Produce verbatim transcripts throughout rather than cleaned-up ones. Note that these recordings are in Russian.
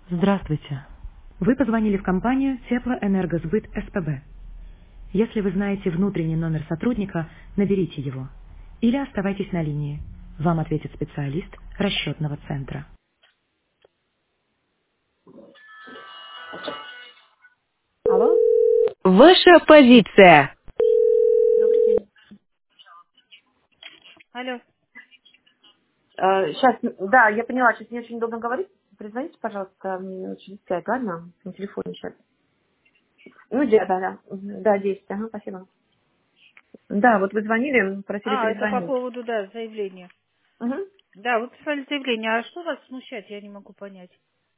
Здравствуйте. Вы позвонили в компанию Теплоэнергосбыт СПБ. Если вы знаете внутренний номер сотрудника, наберите его. Или оставайтесь на линии. Вам ответит специалист расчетного центра. Алло, Ваша позиция. добрый день. Алло. сейчас, да, я поняла, сейчас не очень удобно говорить. Призвоните, пожалуйста, мне очень пять, ладно? На телефоне сейчас. Ну, да, да, да. Мгм, да, десять, ага, спасибо. Да, вот вы звонили, просили А, это по перезвонить. поводу, да, заявления. Угу. Да, вы писали заявление. А что вас смущает, я не могу понять.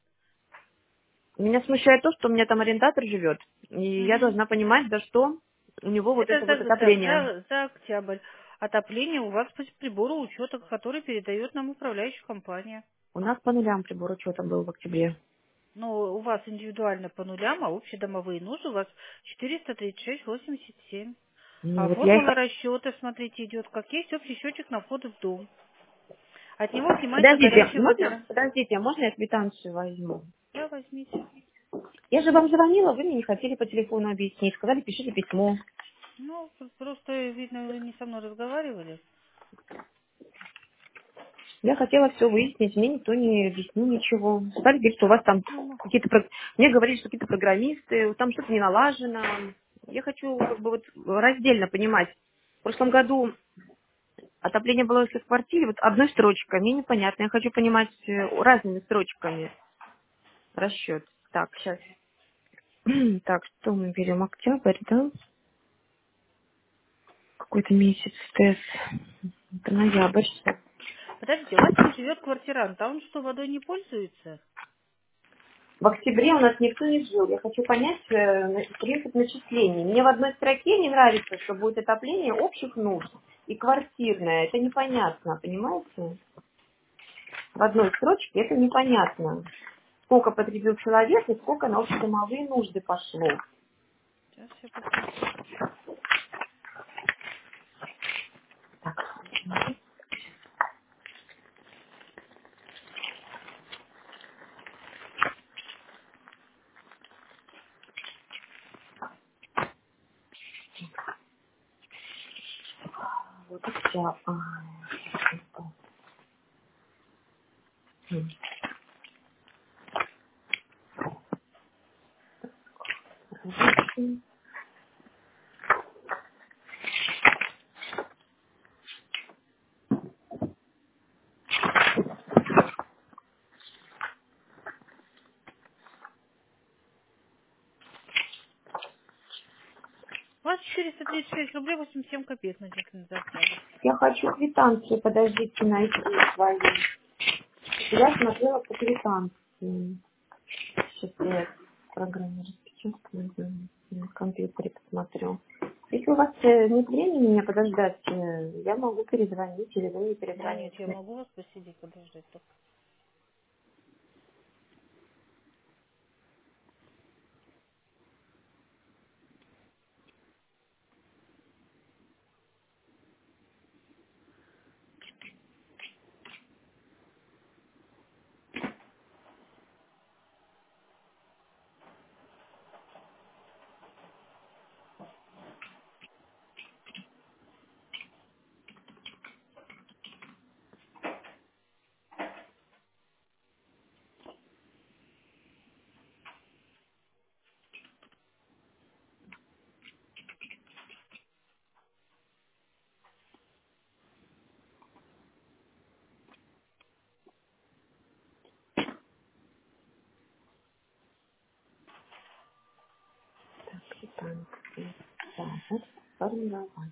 Меня смущает то, что у меня там арендатор живет, и я Мгм. должна понимать, за что у него вот Это это вот за, так, отопление. за, за октябрь. Отопление у вас по прибору учета, который передает нам управляющая компания. У нас по нулям прибор учета был в октябре. Но у вас индивидуально по нулям, а общедомовые нужды у вас четыреста тридцать шесть восемьдесят семь. Ну, А вот я их... формула расчета, смотрите, идет, как есть общий счетчик на вход в дом. От него снимается Подождите, горячая можно, вода. подождите, а можно я квитанцию возьму? Да, возьмите. Я же вам звонила, вы мне не хотели по телефону объяснить. Сказали, пишите письмо. Ну, просто, видно, вы не со мной разговаривали. Я хотела все выяснить, мне никто не объяснил ничего. Стали говорить, что у вас там Ну, м- какие-то... про- Мне говорили, что какие-то программисты, там что-то не налажено. Я хочу как бы вот раздельно понимать. В прошлом году отопление было в квартире вот одной строчкой, мне непонятно. Я хочу понимать э, разными строчками расчет. Так, сейчас. Так, что мы берем? Октябрь, да? Какой-то месяц тест. Это ноябрь. Подождите, у вас там живет квартирант, а он что, водой не пользуется? В октябре у нас никто не жил. Я хочу понять э, на- принцип начислений. Мне в одной строке не нравится, что будет отопление общих нужд и квартирное. Это непонятно, понимаете? В одной строчке это непонятно. Сколько потребил человек и сколько на общедомовые нужды пошло. Сейчас я посмотрю. Так, вот и все. У вас четыреста тридцать шесть рублей восемьдесят семь копеек начислены за октябрь. Я хочу квитанцию, подождите, найти свою. Я смотрела по квитанции. Сейчас я в программе распечатку на компьютере посмотрю. Если у вас э, нет времени меня подождать, э, я могу перезвонить, или вы мне Да нет, я перезвоните. могу вас посидеть, подождать. только. Квитанции. Да, вот формировать.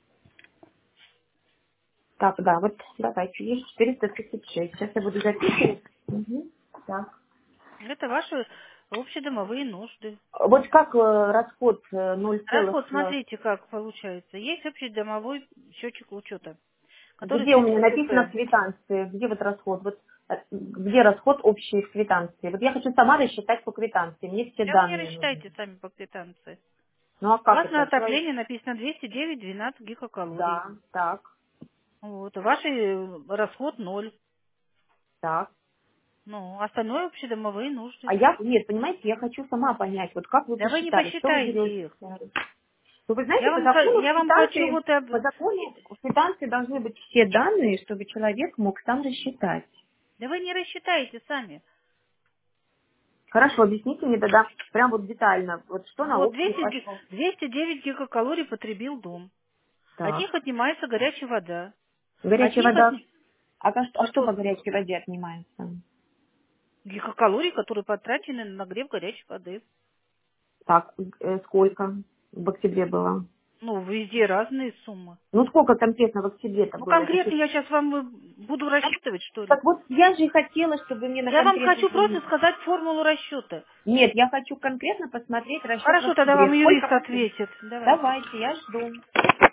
Так, да, вот давайте, есть четыреста тридцать шесть. Сейчас я буду записывать. Мгм. Так. Это ваши общедомовые нужды. Вот как э, расход э, ноль Расход, целых, э, смотрите, как получается. Есть общедомовой счетчик учета, который где у стоит в меня написано в КПП. квитанции, где вот расход, вот э, где расход общий в квитанции. Вот я хочу сама рассчитать по квитанции, мне все Да вы не данные нужны. рассчитайте сами по квитанции. Ну а У как вас на это? Человек- отопление написано двести девять двенадцать гигакалорий. Да, так, Вот. Ваш э, расход ноль. так. Ну, остальное общедомовые нужды. А я, нет, понимаете, я хочу сама понять, вот как вы Да вы не посчитали, что вы посчитаете берете. их. Ну, вы Я знаете, по вам, ха- закону в я вам хочу квитанции, вот... об- по закону в квитанции должны быть все данные, чтобы человек мог сам рассчитать. Да вы не рассчитаете сами. Хорошо, объясните мне тогда прям вот детально, вот что на Вот опции двести, ги- пошло. двести девять гигакалорий потребил дом. От Так, них отнимается горячая вода. От горячая них вода. отни... А, ка- а А что по что? горячей воде отнимается? Гигакалории, которые потрачены на нагрев горячей воды. Так, э, сколько в октябре было? Ну, везде разные суммы. Ну, сколько конкретно в октябре-то Ну, было? Это конкретно чуть- я сейчас вам э, буду рассчитывать, что ли? Так вот, я же и хотела, чтобы мне на Я вам конкретную хочу просто сумму. сказать формулу расчета. Нет, я хочу конкретно посмотреть расчет в Хорошо, тогда вам октябре. юрист Сколько? ответит. Давайте. Давайте, я жду.